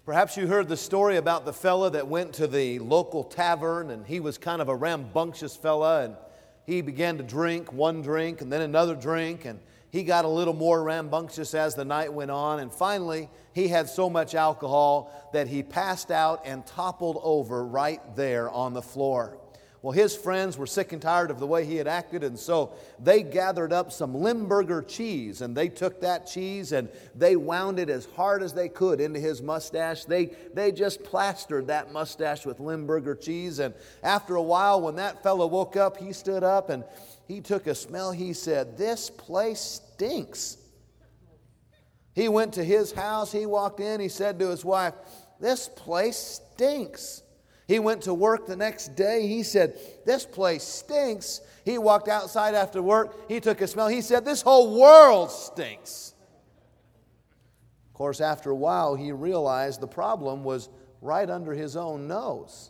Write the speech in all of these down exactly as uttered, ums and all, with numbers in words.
Perhaps you heard the story about the fella that went to the local tavern, and he was kind of a rambunctious fella, and he began to drink one drink and then another drink, and he got a little more rambunctious as the night went on, and finally he had so much alcohol that he passed out and toppled over right there on the floor. Well, his friends were sick and tired of the way he had acted, and so they gathered up some Limburger cheese, and they took that cheese and they wound it as hard as they could into his mustache. They, they just plastered that mustache with Limburger cheese, and after a while, when that fellow woke up, he stood up and he took a smell. He said, "This place stinks." He went to his house, he walked in, he said to his wife, "This place stinks." He went to work the next day. He said, "This place stinks." He walked outside after work. He took a smell. He said, "This whole world stinks." Of course, after a while, he realized the problem was right under his own nose.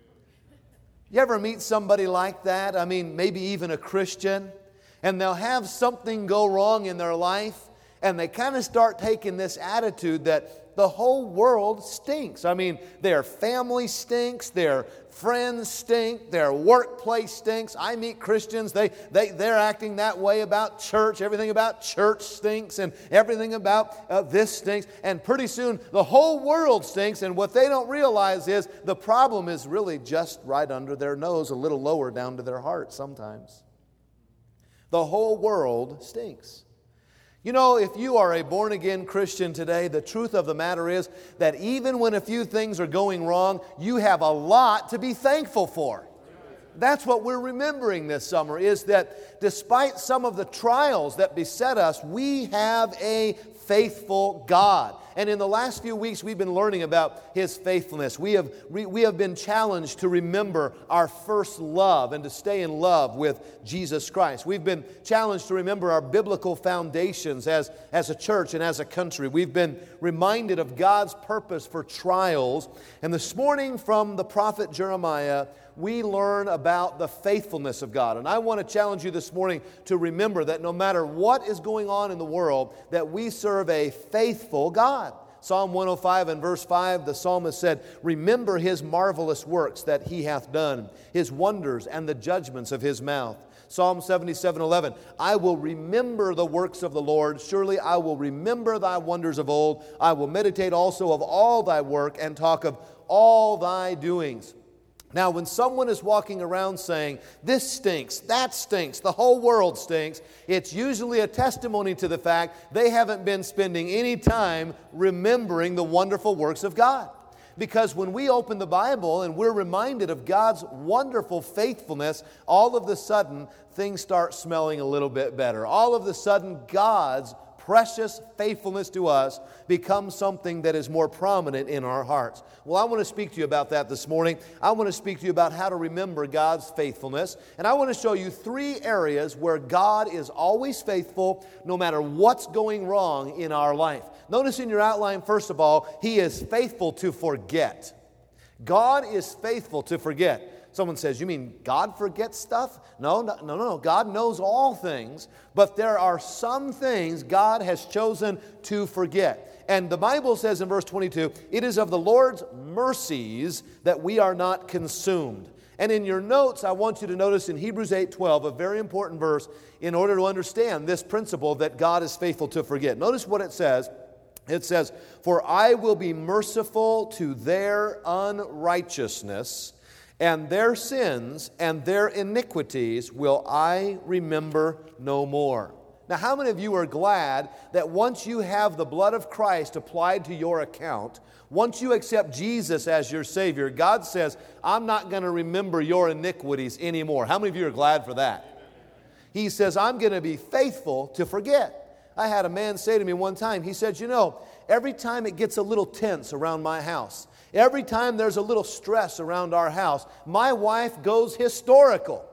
You ever meet somebody like that? I mean, maybe even a Christian, and they'll have something go wrong in their life, and they kind of start taking this attitude that the whole world stinks. I mean, their family stinks, their friends stink, their workplace stinks. I meet Christians, they, they, they're acting that way about church. Everything about church stinks, and everything about uh, this stinks. And pretty soon, the whole world stinks, and what they don't realize is the problem is really just right under their nose, a little lower down to their heart sometimes. The whole world stinks. You know, if you are a born-again Christian today, the truth of the matter is that even when a few things are going wrong, you have a lot to be thankful for. That's what we're remembering this summer, is that despite some of the trials that beset us, we have a faithful God. And in the last few weeks, we've been learning about His faithfulness. We have, we have been challenged to remember our first love and to stay in love with Jesus Christ. We've been challenged to remember our biblical foundations as, as a church and as a country. We've been reminded of God's purpose for trials. And this morning from the prophet Jeremiah, we learn about the faithfulness of God. And I want to challenge you this morning to remember that no matter what is going on in the world, that we serve a faithful God. Psalm one oh five and verse five, the psalmist said, "Remember His marvelous works that He hath done, His wonders and the judgments of His mouth." Psalm seventy-seven eleven, "I will remember the works of the Lord. Surely I will remember Thy wonders of old. I will meditate also of all Thy work and talk of all Thy doings." Now, when someone is walking around saying, "This stinks, that stinks, the whole world stinks," it's usually a testimony to the fact they haven't been spending any time remembering the wonderful works of God. Because when we open the Bible and we're reminded of God's wonderful faithfulness, all of a sudden things start smelling a little bit better. All of a sudden God's precious faithfulness to us becomes something that is more prominent in our hearts. Well, I want to speak to you about that this morning. I want to speak to you about how to remember God's faithfulness. And I want to show you three areas where God is always faithful no matter what's going wrong in our life. Notice in your outline, first of all, He is faithful to forget. God is faithful to forget. Someone says, "You mean God forgets stuff?" No, no, no, no. God knows all things, but there are some things God has chosen to forget. And the Bible says in verse twenty-two, "It is of the Lord's mercies that we are not consumed." And in your notes, I want you to notice in Hebrews eight twelve, a very important verse in order to understand this principle that God is faithful to forget. Notice what it says. It says, "For I will be merciful to their unrighteousness, and their sins and their iniquities will I remember no more." Now, how many of you are glad that once you have the blood of Christ applied to your account, once you accept Jesus as your Savior, God says, "I'm not going to remember your iniquities anymore." How many of you are glad for that? He says, "I'm going to be faithful to forget." I had a man say to me one time, he said, "You know, every time it gets a little tense around my house, every time there's a little stress around our house, my wife goes historical."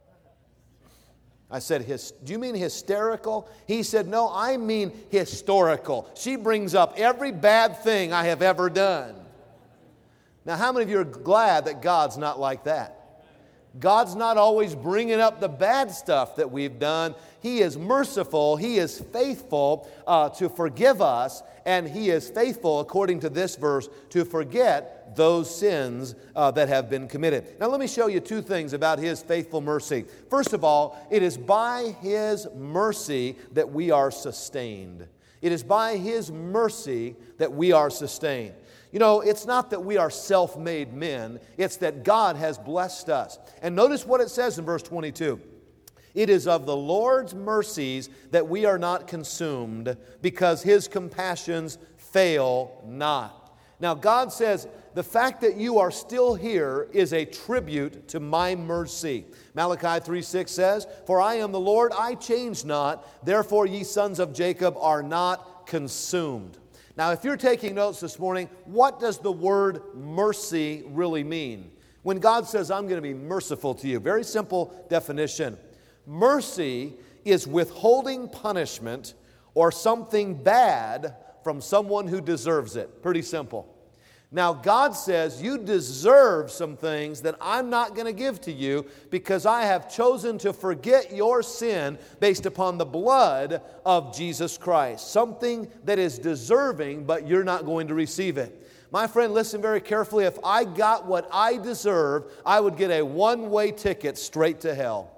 I said, His, "Do you mean hysterical?" He said, "No, I mean historical. She brings up every bad thing I have ever done." Now, how many of you are glad that God's not like that? God's not always bringing up the bad stuff that we've done. He is merciful. He is faithful uh, to forgive us. And He is faithful, according to this verse, to forget those sins uh, that have been committed. Now let me show you two things about His faithful mercy. First of all, it is by His mercy that we are sustained. It is by His mercy that we are sustained. You know, it's not that we are self-made men. It's that God has blessed us. And notice what it says in verse twenty-two. It is of the Lord's mercies that we are not consumed, because His compassions fail not. Now, God says, the fact that you are still here is a tribute to my mercy. Malachi three six says, For I am the Lord, I change not, therefore ye sons of Jacob are not consumed. Now, if you're taking notes this morning, what does the word mercy really mean? When God says, I'm going to be merciful to you, very simple definition. Mercy is withholding punishment or something bad from someone who deserves it. Pretty simple. Now, God says you deserve some things that I'm not going to give to you because I have chosen to forget your sin based upon the blood of Jesus Christ. Something that is deserving, but you're not going to receive it. My friend, listen very carefully. If I got what I deserve, I would get a one-way ticket straight to hell.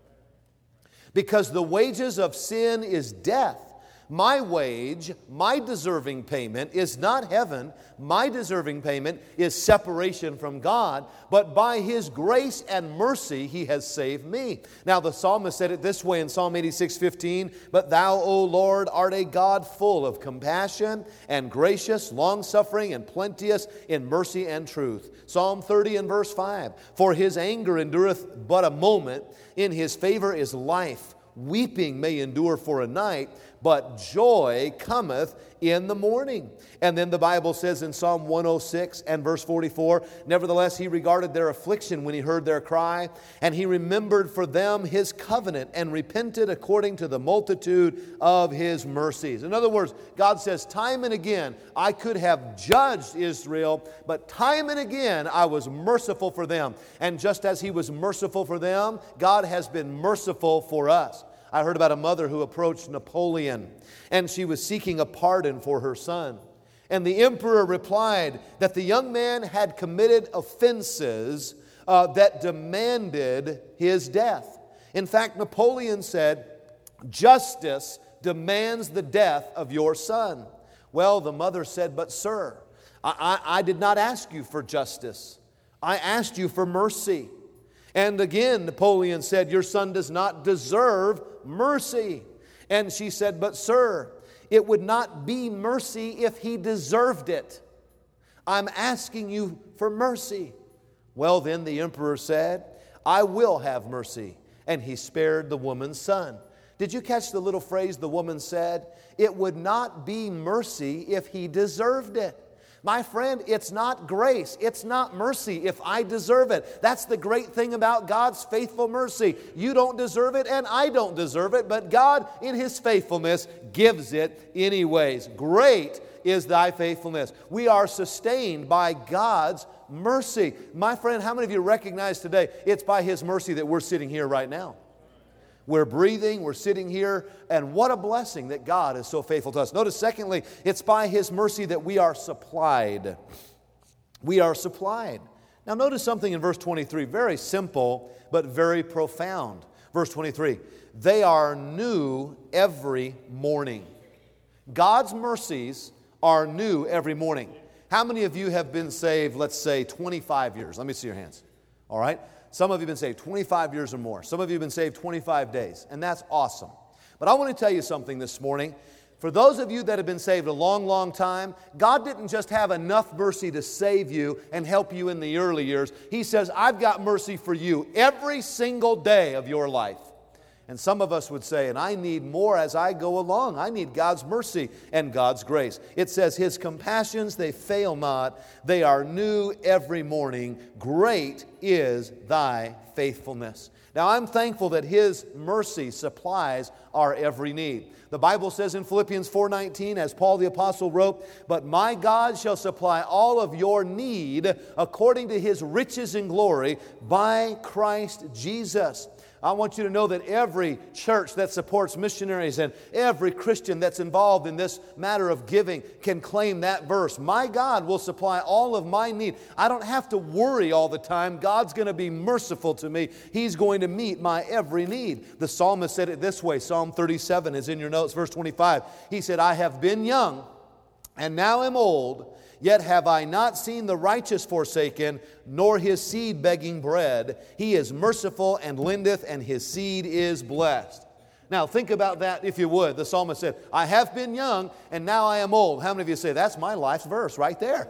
Because the wages of sin is death. My wage, my deserving payment is not heaven. My deserving payment is separation from God. But by His grace and mercy, He has saved me. Now, the psalmist said it this way in Psalm eighty-six fifteen, But Thou, O Lord, art a God full of compassion and gracious, long-suffering, and plenteous in mercy and truth. Psalm thirty and verse five, For His anger endureth but a moment, in His favor is life. Weeping may endure for a night, but joy cometh in the morning. And then the Bible says in Psalm one oh six and verse forty-four, Nevertheless He regarded their affliction when He heard their cry, and He remembered for them His covenant, and repented according to the multitude of His mercies. In other words, God says, time and again, I could have judged Israel, but time and again, I was merciful for them. And just as He was merciful for them, God has been merciful for us. I heard about a mother who approached Napoleon, and she was seeking a pardon for her son. And the emperor replied that the young man had committed offenses uh, that demanded his death. In fact, Napoleon said, Justice demands the death of your son. Well, the mother said, But sir, I, I, I did not ask you for justice. I asked you for mercy. And again, Napoleon said, Your son does not deserve mercy. And she said, But sir, it would not be mercy if he deserved it. I'm asking you for mercy. Well, then the emperor said, I will have mercy. And he spared the woman's son. Did you catch the little phrase the woman said? It would not be mercy if he deserved it. My friend, it's not grace. It's not mercy if I deserve it. That's the great thing about God's faithful mercy. You don't deserve it and I don't deserve it, but God in His faithfulness gives it anyways. Great is thy faithfulness. We are sustained by God's mercy. My friend, how many of you recognize today it's by His mercy that we're sitting here right now? We're breathing, we're sitting here, and what a blessing that God is so faithful to us. Notice, secondly, it's by His mercy that we are supplied. We are supplied. Now, notice something in verse twenty-three, very simple, but very profound. Verse twenty-three, they are new every morning. God's mercies are new every morning. How many of you have been saved, let's say, twenty-five years? Let me see your hands. All right? Some of you have been saved twenty-five years or more. Some of you have been saved twenty-five days, and that's awesome. But I want to tell you something this morning. For those of you that have been saved a long, long time, God didn't just have enough mercy to save you and help you in the early years. He says, I've got mercy for you every single day of your life. And some of us would say, and I need more as I go along. I need God's mercy and God's grace. It says, His compassions, they fail not. They are new every morning. Great is thy faithfulness. Now, I'm thankful that His mercy supplies our every need. The Bible says in Philippians four nineteen, as Paul the Apostle wrote, "But my God shall supply all of your need according to His riches in glory by Christ Jesus." I want you to know that every church that supports missionaries and every Christian that's involved in this matter of giving can claim that verse. My God will supply all of my need. I don't have to worry all the time. God's going to be merciful to me. He's going to meet my every need. The psalmist said it this way. Psalm thirty-seven is in your notes, verse twenty-five. He said, "I have been young and now am old, yet have I not seen the righteous forsaken, nor his seed begging bread. He is merciful and lendeth, and his seed is blessed." Now think about that if you would. The psalmist said, "I have been young, and now I am old." How many of you say, that's my life's verse right there?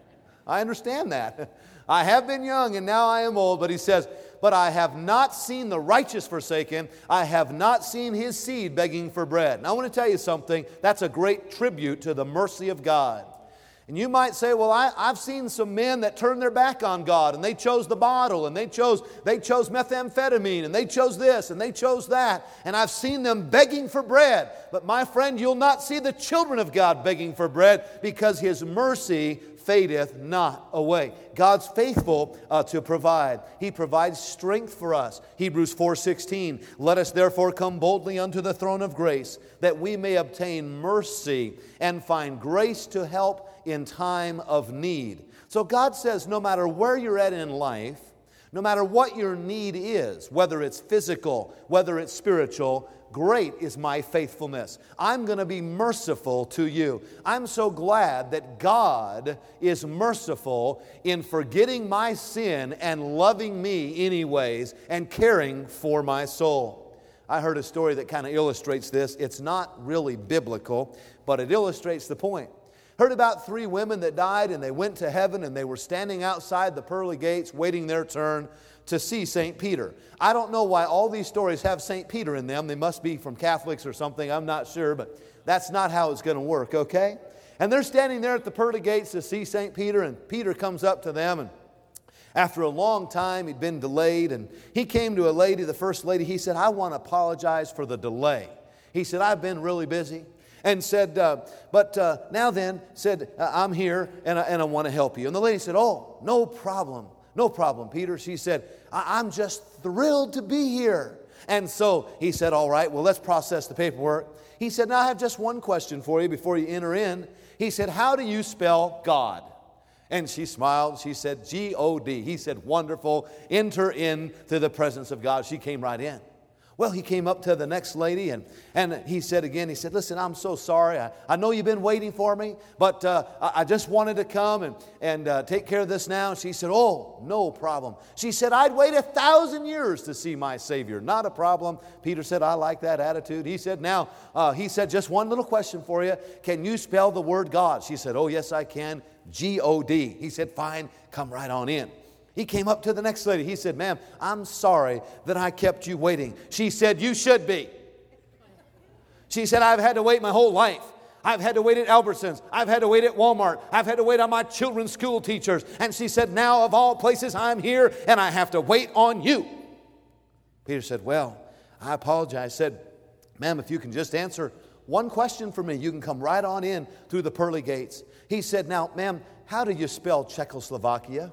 I understand that. I have been young, and now I am old. But he says, "But I have not seen the righteous forsaken. I have not seen his seed begging for bread." And I want to tell you something. That's a great tribute to the mercy of God. And you might say, well, I, I've seen some men that turned their back on God, and they chose the bottle, and they chose, they chose methamphetamine, and they chose this, and they chose that, and I've seen them begging for bread. But my friend, you'll not see the children of God begging for bread, because His mercy fadeth not away. God's faithful uh, to provide. He provides strength for us. Hebrews four sixteen, "Let us therefore come boldly unto the throne of grace, that we may obtain mercy and find grace to help in time of need." So God says no matter where you're at in life, no matter what your need is, whether it's physical, whether it's spiritual, great is my faithfulness. I'm going to be merciful to you. I'm so glad that God is merciful in forgetting my sin and loving me anyways and caring for my soul. I heard a story that kind of illustrates this. It's not really biblical, but it illustrates the point. Heard about three women that died, and they went to heaven, and they were standing outside the pearly gates waiting their turn to see Saint Peter. I don't know why all these stories have Saint Peter in them. They must be from Catholics or something. I'm not sure, but that's not how it's going to work, okay? And they're standing there at the pearly gates to see Saint Peter, and Peter comes up to them, and after a long time, he'd been delayed, and he came to a lady, the first lady. He said, "I want to apologize for the delay." He said, "I've been really busy." And said, uh, but uh, now then, said, "I'm here, and I, and I want to help you." And the lady said, "Oh, no problem. No problem, Peter." She said, I- I'm just thrilled to be here." And so he said, "All right, well, let's process the paperwork." He said, "Now I have just one question for you before you enter in." He said, "How do you spell God?" And she smiled. She said, G O D. He said, "Wonderful. Enter into the presence of God." She came right in. Well, he came up to the next lady, and, and he said again, he said, "Listen, I'm so sorry. I, I know you've been waiting for me, but uh, I, I just wanted to come and, and uh, take care of this now." She said, "Oh, no problem." She said, "I'd wait a thousand years to see my Savior." "Not a problem." Peter said, "I like that attitude." He said, now, uh, he said, "Just one little question for you. Can you spell the word God?" She said, "Oh, yes, I can. G O D. He said, "Fine, come right on in." He came up to the next lady. He said, "Ma'am, I'm sorry that I kept you waiting." She said, "You should be." She said, "I've had to wait my whole life. I've had to wait at Albertsons. I've had to wait at Walmart. I've had to wait on my children's school teachers." And she said, "Now of all places, I'm here and I have to wait on you." Peter said, "Well, I apologize." Said, "Ma'am, if you can just answer one question for me, you can come right on in through the pearly gates." He said, "Now, ma'am, how do you spell Czechoslovakia?"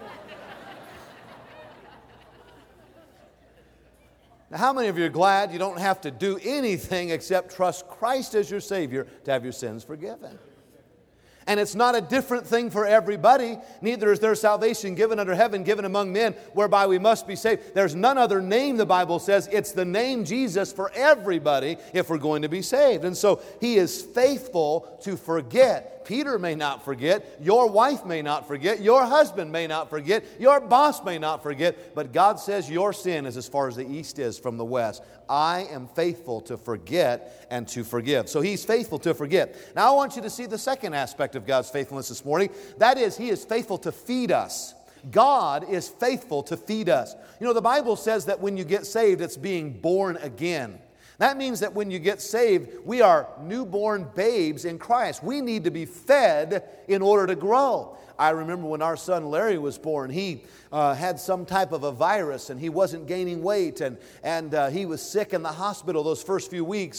Now, how many of you are glad you don't have to do anything except trust Christ as your Savior to have your sins forgiven? And it's not a different thing for everybody. Neither is there salvation given under heaven, given among men, whereby we must be saved. There's none other name, the Bible says. It's the name Jesus for everybody if we're going to be saved. And so He is faithful to forget. Peter may not forget. Your wife may not forget. Your husband may not forget. Your boss may not forget. But God says your sin is as far as the east is from the west. I am faithful to forget and to forgive. So He's faithful to forget. Now I want you to see the second aspect of God's faithfulness this morning. That is, He is faithful to feed us. God is faithful to feed us. You know, the Bible says that when you get saved, it's being born again. That means that when you get saved, we are newborn babes in Christ. We need to be fed in order to grow. I remember when our son Larry was born, he uh, had some type of a virus and he wasn't gaining weight, and, and uh, he was sick in the hospital those first few weeks. And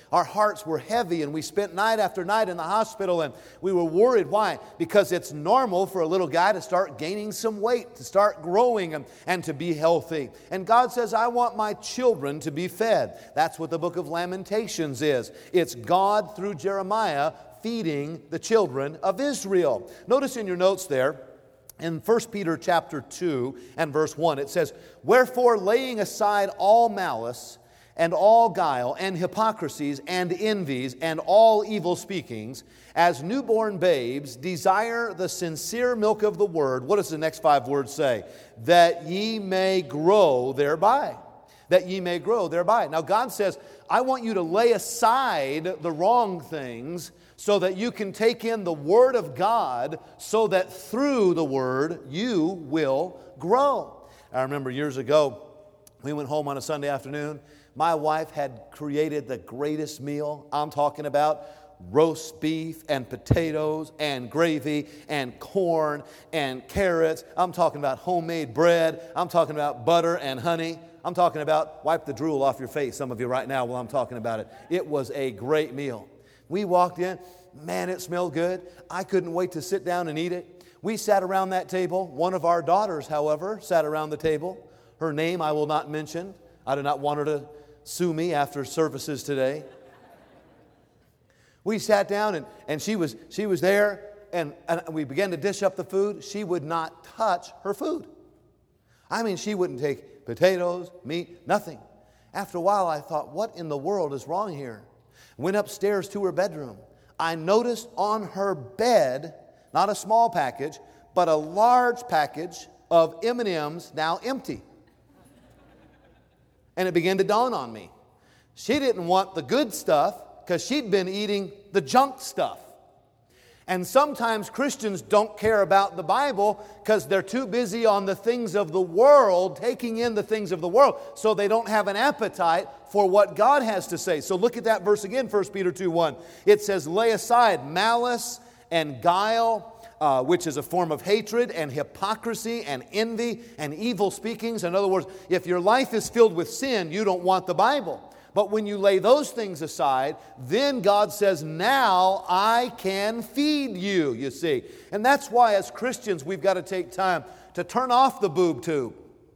our hearts were heavy, and we spent night after night in the hospital, and we were worried. Why? Because it's normal for a little guy to start gaining some weight, to start growing, and, and to be healthy. And God says, I want my children to be fed. That's what the book of Lamentations is. It's God through Jeremiah feeding the children of Israel. Notice in your notes there, in First Peter chapter two and verse one, it says, Wherefore, laying aside all malice, and all guile, and hypocrisies, and envies, and all evil speakings, as newborn babes, desire the sincere milk of the word. What does the next five words say? That ye may grow thereby. That ye may grow thereby. Now God says, I want you to lay aside the wrong things so that you can take in the Word of God, so that through the Word you will grow. I remember years ago, we went home on a Sunday afternoon. My wife had created the greatest meal. I'm talking about roast beef and potatoes and gravy and corn and carrots. I'm talking about homemade bread. I'm talking about butter and honey. I'm talking about wipe the drool off your face, some of you right now while I'm talking about it. It was a great meal. We walked in. Man, it smelled good. I couldn't wait to sit down and eat it. We sat around that table. One of our daughters, however, sat around the table. Her name I will not mention. I do not want her to sue me after services today. We sat down and, and she was she was there and, and we began to dish up the food. She would not touch her food. I mean, she wouldn't take potatoes, meat, nothing. After a while, I thought, what in the world is wrong here? Went upstairs to her bedroom. I noticed on her bed, not a small package, but a large package of M and M's, now empty. And it began to dawn on me. She didn't want the good stuff because she'd been eating the junk stuff. And sometimes Christians don't care about the Bible because they're too busy on the things of the world, taking in the things of the world, so they don't have an appetite for what God has to say. So look at that verse again, First Peter two one. It says, lay aside malice and guile, Uh, which is a form of hatred and hypocrisy and envy and evil speakings. In other words, if your life is filled with sin, you don't want the Bible. But when you lay those things aside, then God says, now I can feed you, you see. And that's why as Christians, we've got to take time to turn off the boob tube.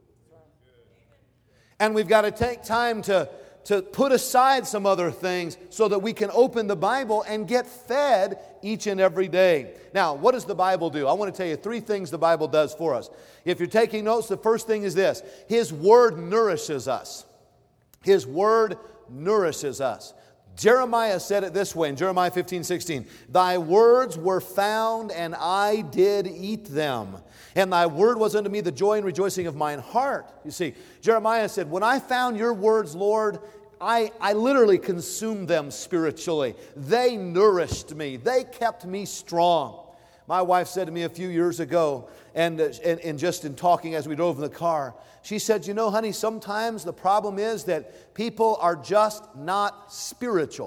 And we've got to take time to to put aside some other things so that we can open the Bible and get fed each and every day. Now, what does the Bible do? I want to tell you three things the Bible does for us. If you're taking notes, the first thing is this. His Word nourishes us. His Word nourishes us. Jeremiah said it this way in Jeremiah fifteen sixteen. Thy words were found, and I did eat them. And thy word was unto me the joy and rejoicing of mine heart. You see, Jeremiah said, when I found your words, Lord, I, I literally consumed them spiritually. They nourished me. They kept me strong. My wife said to me a few years ago, and, uh, and, and just in talking as we drove in the car, she said, you know, honey, sometimes the problem is that people are just not spiritual.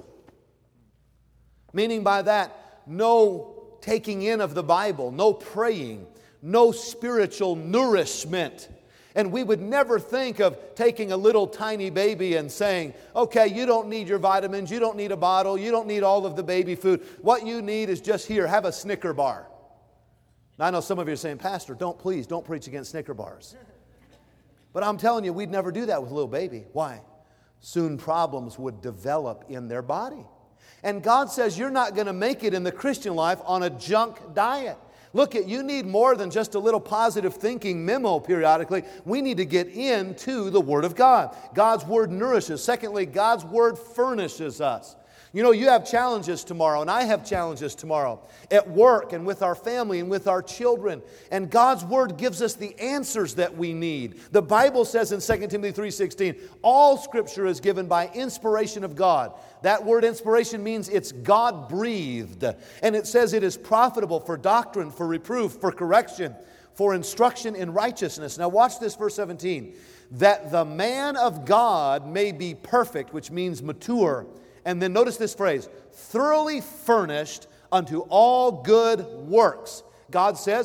Meaning by that, no taking in of the Bible, no praying, no spiritual nourishment. And we would never think of taking a little tiny baby and saying, okay, you don't need your vitamins, you don't need a bottle, you don't need all of the baby food. What you need is just here, have a Snicker bar. Now, I know some of you are saying, Pastor, don't please, don't preach against Snicker bars. But I'm telling you, we'd never do that with a little baby. Why? Soon problems would develop in their body. And God says you're not going to make it in the Christian life on a junk diet. Look, at you need more than just a little positive thinking memo periodically. We need to get into the Word of God. God's Word nourishes. Secondly, God's Word furnishes us. You know, you have challenges tomorrow, and I have challenges tomorrow at work and with our family and with our children. And God's Word gives us the answers that we need. The Bible says in Second Timothy three sixteen, all Scripture is given by inspiration of God. That word inspiration means it's God-breathed. And it says it is profitable for doctrine, for reproof, for correction, for instruction in righteousness. Now watch this, verse seventeen. That the man of God may be perfect, which means mature. And then notice this phrase, thoroughly furnished unto all good works. God says,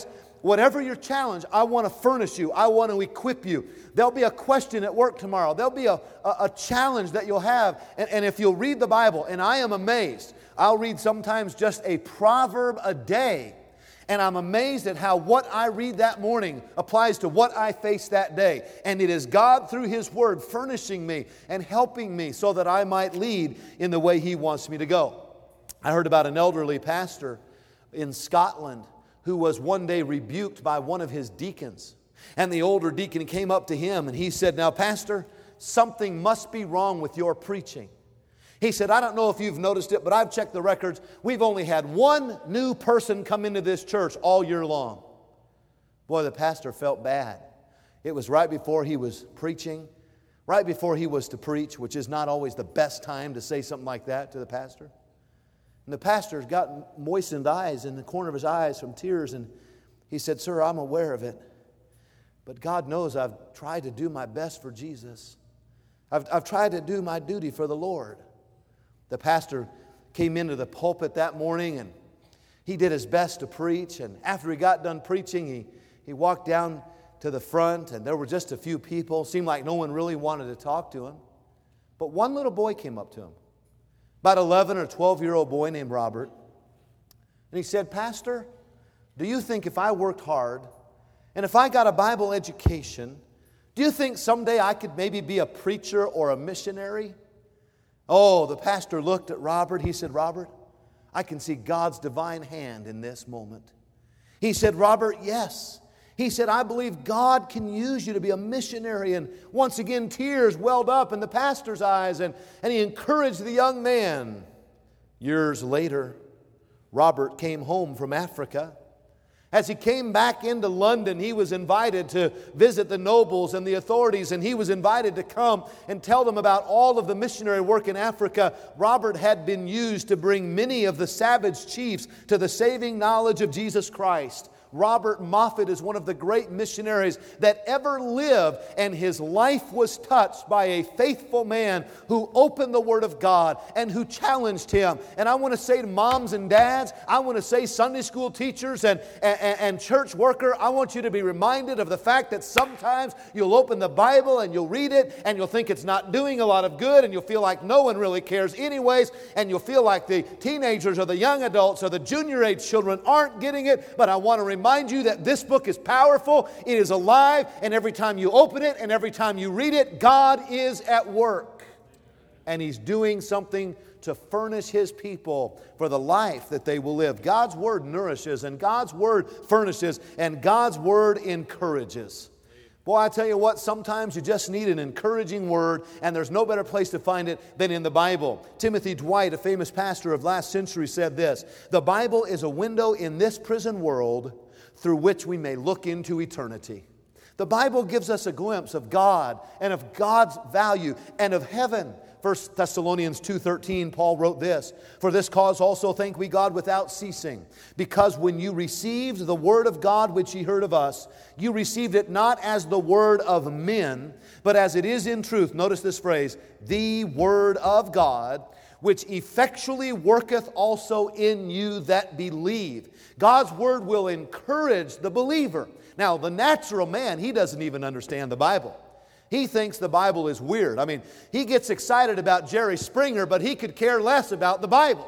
whatever your challenge, I want to furnish you. I want to equip you. There'll be a question at work tomorrow. There'll be a, a, a challenge that you'll have. And, and if you'll read the Bible, and I am amazed, I'll read sometimes just a proverb a day. And I'm amazed at how what I read that morning applies to what I face that day. And it is God through His Word furnishing me and helping me so that I might lead in the way He wants me to go. I heard about an elderly pastor in Scotland who was one day rebuked by one of his deacons. And the older deacon came up to him and he said, "Now, Pastor, something must be wrong with your preaching." He said, "I don't know if you've noticed it, but I've checked the records. We've only had one new person come into this church all year long." Boy, the pastor felt bad. It was right before he was preaching, right before he was to preach, which is not always the best time to say something like that to the pastor. And the pastor's got moistened eyes in the corner of his eyes from tears, and he said, "Sir, I'm aware of it, but God knows I've tried to do my best for Jesus. I've, I've tried to do my duty for the Lord." The pastor came into the pulpit that morning and he did his best to preach. And after he got done preaching, he, he walked down to the front and there were just a few people. Seemed like no one really wanted to talk to him. But one little boy came up to him, about eleven or twelve-year-old boy named Robert. And he said, "Pastor, do you think if I worked hard and if I got a Bible education, do you think someday I could maybe be a preacher or a missionary?" Oh, the pastor looked at Robert. He said, "Robert, I can see God's divine hand in this moment." He said, "Robert, yes." He said, "I believe God can use you to be a missionary." And once again, tears welled up in the pastor's eyes, and, and he encouraged the young man. Years later, Robert came home from Africa. As he came back into London, he was invited to visit the nobles and the authorities, and he was invited to come and tell them about all of the missionary work in Africa. Robert had been used to bring many of the savage chiefs to the saving knowledge of Jesus Christ. Robert Moffat is one of the great missionaries that ever lived, and his life was touched by a faithful man who opened the Word of God and who challenged him. And I want to say to moms and dads, I want to say Sunday school teachers and, and, and church worker, I want you to be reminded of the fact that sometimes you'll open the Bible and you'll read it and you'll think it's not doing a lot of good, and you'll feel like no one really cares anyways, and you'll feel like the teenagers or the young adults or the junior age children aren't getting it. But I want to remind Remind you that this book is powerful, it is alive, and every time you open it and every time you read it, God is at work. And He's doing something to furnish His people for the life that they will live. God's Word nourishes, and God's Word furnishes, and God's Word encourages. Boy, I tell you what, sometimes you just need an encouraging word, and there's no better place to find it than in the Bible. Timothy Dwight, a famous pastor of last century, said this: "The Bible is a window in this prison world through which we may look into eternity." The Bible gives us a glimpse of God and of God's value and of heaven. First Thessalonians two thirteen, Paul wrote this: "For this cause also thank we God without ceasing, because when you received the word of God which ye heard of us, you received it not as the word of men, but as it is in truth," notice this phrase, "the word of God, which effectually worketh also in you that believe." God's word will encourage the believer. Now, the natural man, he doesn't even understand the Bible. He thinks the Bible is weird. I mean, he gets excited about Jerry Springer, but he could care less about the Bible.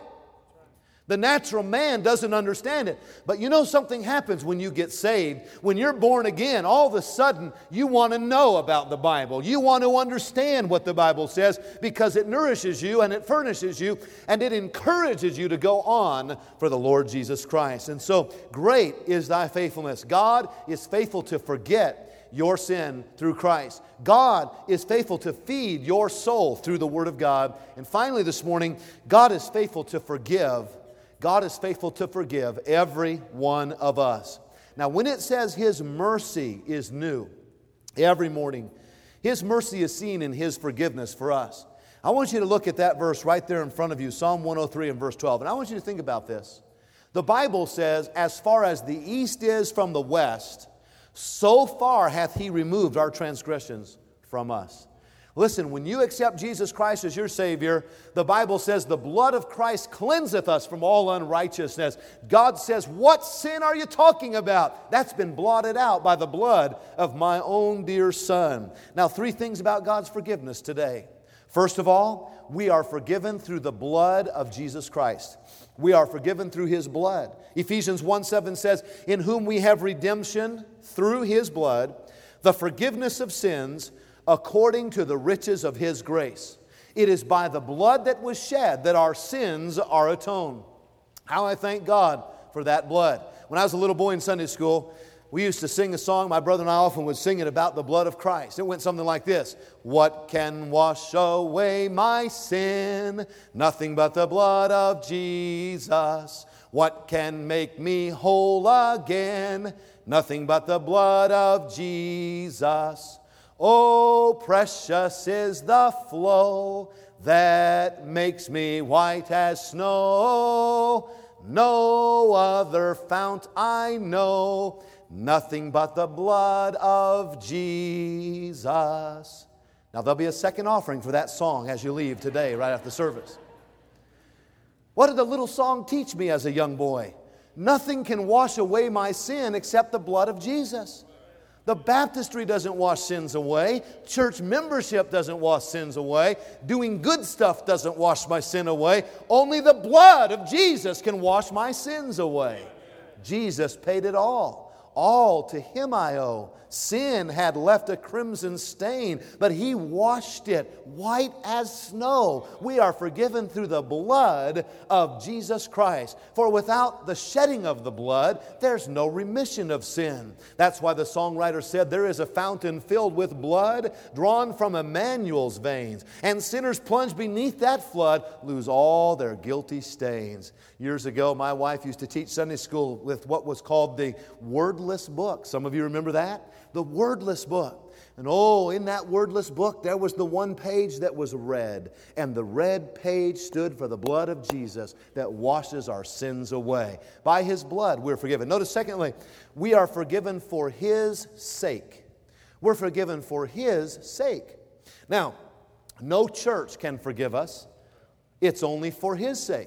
The natural man doesn't understand it. But you know, something happens when you get saved. When you're born again, all of a sudden you want to know about the Bible. You want to understand what the Bible says, because it nourishes you and it furnishes you and it encourages you to go on for the Lord Jesus Christ. And so, great is thy faithfulness. God is faithful to forget your sin through Christ. God is faithful to feed your soul through the Word of God. And finally this morning, God is faithful to forgive. God is faithful to forgive every one of us. Now, when it says His mercy is new every morning, His mercy is seen in His forgiveness for us. I want you to look at that verse right there in front of you, Psalm one oh three and verse twelve. And I want you to think about this. The Bible says, "As far as the east is from the west, so far hath He removed our transgressions from us." Listen, when you accept Jesus Christ as your Savior, the Bible says the blood of Christ cleanseth us from all unrighteousness. God says, what sin are you talking about? That's been blotted out by the blood of my own dear Son. Now, three things about God's forgiveness today. First of all, we are forgiven through the blood of Jesus Christ. We are forgiven through His blood. Ephesians one seven says, in whom we have redemption through His blood, the forgiveness of sins, according to the riches of His grace. It is by the blood that was shed that our sins are atoned. How I thank God for that blood. When I was a little boy in Sunday school, we used to sing a song. My brother and I often would sing it about the blood of Christ. It went something like this. What can wash away my sin? Nothing but the blood of Jesus. What can make me whole again? Nothing but the blood of Jesus. Oh, precious is the flow that makes me white as snow. No other fount I know, nothing but the blood of Jesus. Now, there'll be a second offering for that song as you leave today, right after the service. What did the little song teach me as a young boy? Nothing can wash away my sin except the blood of Jesus. The baptistry doesn't wash sins away. Church membership doesn't wash sins away. Doing good stuff doesn't wash my sin away. Only the blood of Jesus can wash my sins away. Jesus paid it all. All to Him I owe. Sin had left a crimson stain, but He washed it white as snow. We are forgiven through the blood of Jesus Christ. For without the shedding of the blood, there's no remission of sin. That's why the songwriter said, there is a fountain filled with blood drawn from Emmanuel's veins, and sinners plunged beneath that flood lose all their guilty stains. Years ago, my wife used to teach Sunday school with what was called the Wordless Book. Some of you remember that? The Wordless Book. And oh, in that wordless book, there was the one page that was red. And the red page stood for the blood of Jesus that washes our sins away. By His blood, we're forgiven. Notice, secondly, we are forgiven for His sake. We're forgiven for His sake. Now, no church can forgive us. It's only for His sake.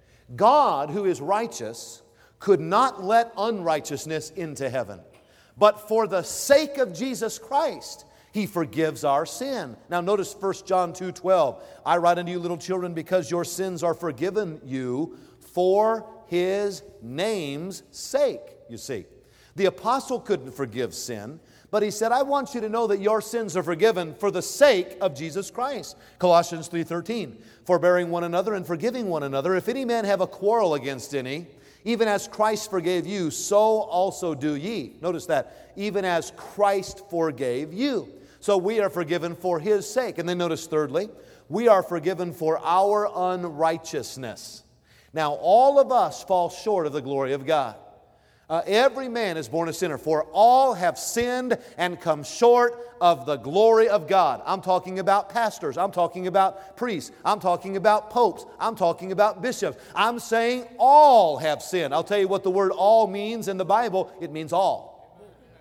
God, who is righteous, could not let unrighteousness into heaven. But for the sake of Jesus Christ, He forgives our sin. Now notice First John two twelve. I write unto you, little children, because your sins are forgiven you for His name's sake. You see, the apostle couldn't forgive sin, but he said, I want you to know that your sins are forgiven for the sake of Jesus Christ. Colossians three thirteen. Forbearing one another and forgiving one another, if any man have a quarrel against any, even as Christ forgave you, so also do ye. Notice that. Even as Christ forgave you. So we are forgiven for His sake. And then notice thirdly, we are forgiven for our unrighteousness. Now all of us fall short of the glory of God. Uh, every man is born a sinner, for all have sinned and come short of the glory of God. I'm talking about pastors. I'm talking about priests. I'm talking about popes. I'm talking about bishops. I'm saying all have sinned. I'll tell you what the word all means in the Bible. It means all.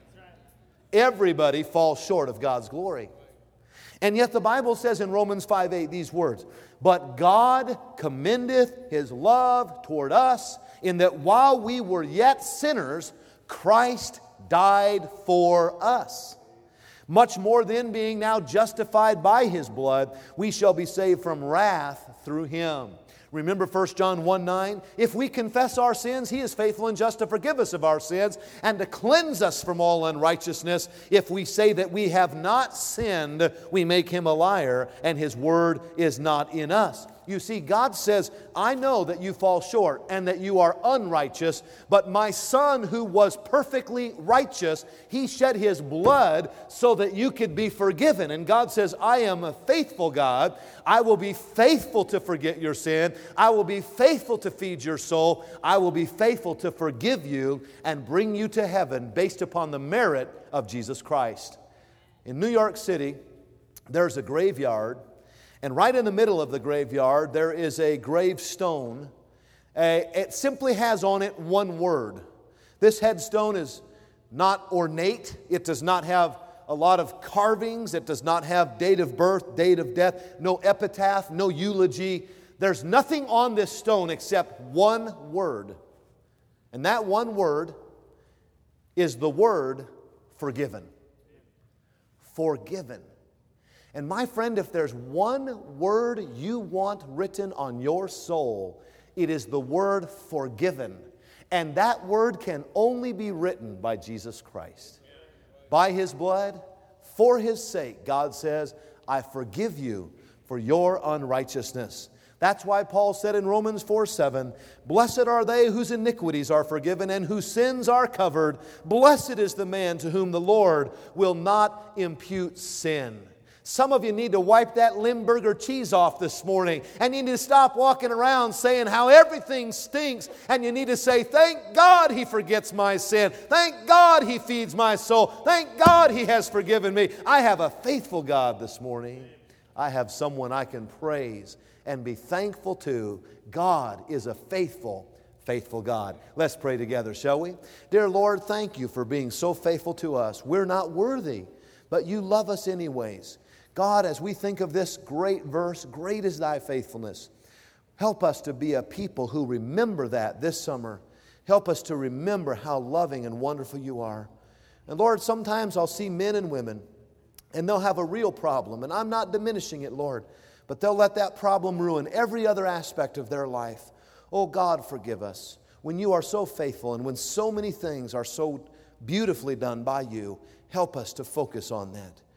Everybody falls short of God's glory. And yet the Bible says in Romans five eight these words, but God commendeth His love toward us, in that while we were yet sinners, Christ died for us. Much more then, being now justified by His blood, we shall be saved from wrath through Him. Remember First John one nine? If we confess our sins, He is faithful and just to forgive us of our sins and to cleanse us from all unrighteousness. If we say that we have not sinned, we make Him a liar, and His word is not in us. You see, God says, I know that you fall short and that you are unrighteous, but my Son who was perfectly righteous, He shed His blood so that you could be forgiven. And God says, I am a faithful God. I will be faithful to forget your sin. I will be faithful to feed your soul. I will be faithful to forgive you and bring you to heaven based upon the merit of Jesus Christ. In New York City, there's a graveyard. And right in the middle of the graveyard, there is a gravestone. Uh, it simply has on it one word. This headstone is not ornate. It does not have a lot of carvings. It does not have date of birth, date of death, no epitaph, no eulogy. There's nothing on this stone except one word. And that one word is the word forgiven. Forgiven. And my friend, if there's one word you want written on your soul, it is the word forgiven. And that word can only be written by Jesus Christ. By His blood, for His sake, God says, I forgive you for your unrighteousness. That's why Paul said in Romans four seven, blessed are they whose iniquities are forgiven and whose sins are covered. Blessed is the man to whom the Lord will not impute sin. Some of you need to wipe that Limburger cheese off this morning, and you need to stop walking around saying how everything stinks, and you need to say, thank God He forgets my sin. Thank God He feeds my soul. Thank God He has forgiven me. I have a faithful God this morning. I have someone I can praise and be thankful to. God is a faithful, faithful God. Let's pray together, shall we? Dear Lord, thank You for being so faithful to us. We're not worthy, but You love us anyways. God, as we think of this great verse, great is Thy faithfulness. Help us to be a people who remember that this summer. Help us to remember how loving and wonderful You are. And Lord, sometimes I'll see men and women, and they'll have a real problem. And I'm not diminishing it, Lord, but they'll let that problem ruin every other aspect of their life. Oh God, forgive us. When You are so faithful and when so many things are so beautifully done by You, help us to focus on that.